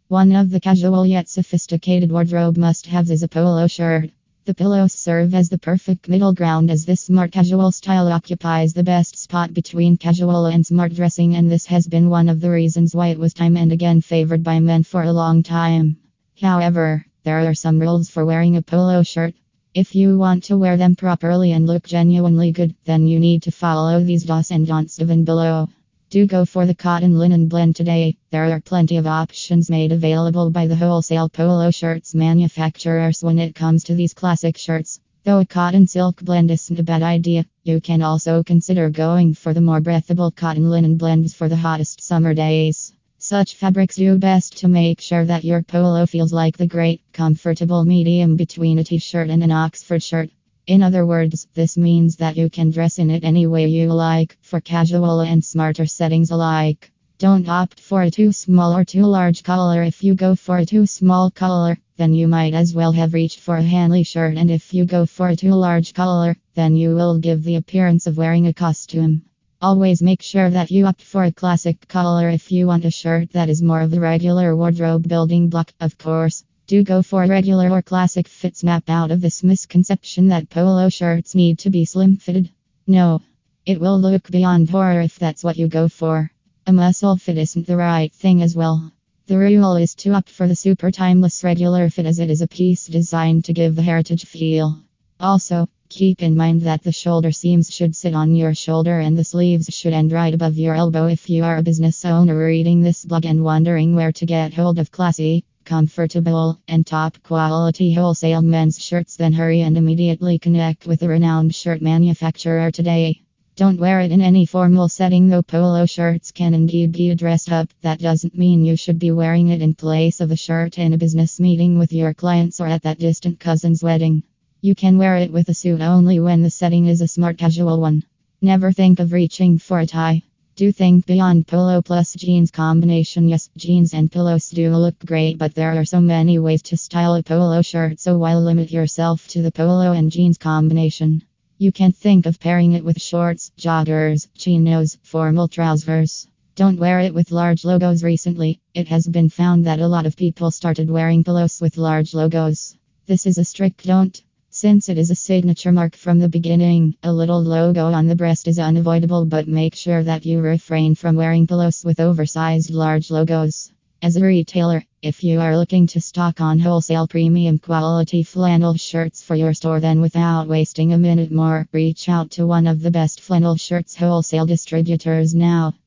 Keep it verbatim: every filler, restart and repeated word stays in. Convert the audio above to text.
One of the casual yet sophisticated wardrobe must-haves is a polo shirt. The polos serve as the perfect middle ground as this smart casual style occupies the best spot between casual and smart dressing, and this has been one of the reasons why it was time and again favored by men for a long time. However, there are some rules for wearing a polo shirt. If you want to wear them properly and look genuinely good, then you need to follow these do's and don'ts given below. Do go for the cotton linen blend today. There are plenty of options made available by the wholesale polo shirts manufacturers when it comes to these classic shirts. Though a cotton silk blend isn't a bad idea, you can also consider going for the more breathable cotton linen blends for the hottest summer days. Such fabrics do best to make sure that your polo feels like the great, comfortable medium between a t-shirt and an Oxford shirt. In other words, this means that you can dress in it any way you like, for casual and smarter settings alike. Don't opt for a too small or too large collar. If you go for a too small collar, then you might as well have reached for a Hanley shirt, and if you go for a too large collar, then you will give the appearance of wearing a costume. Always make sure that you opt for a classic collar if you want a shirt that is more of a regular wardrobe building block, of course. Do go for a regular or classic fit. Snap out of this misconception that polo shirts need to be slim fitted. No, it will look beyond horror if that's what you go for. A muscle fit isn't the right thing as well. The rule is to opt for the super timeless regular fit, as it is a piece designed to give the heritage feel. Also, keep in mind that the shoulder seams should sit on your shoulder and the sleeves should end right above your elbow. If you are a business owner reading this blog and wondering where to get hold of classy, comfortable, and top quality wholesale men's shirts, then hurry and immediately connect with a renowned shirt manufacturer today. Don't wear it in any formal setting, though polo shirts can indeed be dressed up. That doesn't mean you should be wearing it in place of a shirt in a business meeting with your clients or at that distant cousin's wedding. You can wear it with a suit only when the setting is a smart casual one. Never think of reaching for a tie. Do think beyond polo plus jeans combination. Yes, jeans and polos do look great, but there are so many ways to style a polo shirt, so why limit yourself to the polo and jeans combination? You can think of pairing it with shorts, joggers, chinos, formal trousers. Don't wear it with large logos. Recently, it has been found that a lot of people started wearing polos with large logos. This is a strict don't. Since it is a signature mark from the beginning, a little logo on the breast is unavoidable, but make sure that you refrain from wearing polos with oversized large logos. As a retailer, if you are looking to stock on wholesale premium quality flannel shirts for your store, then without wasting a minute more, reach out to one of the best flannel shirts wholesale distributors now.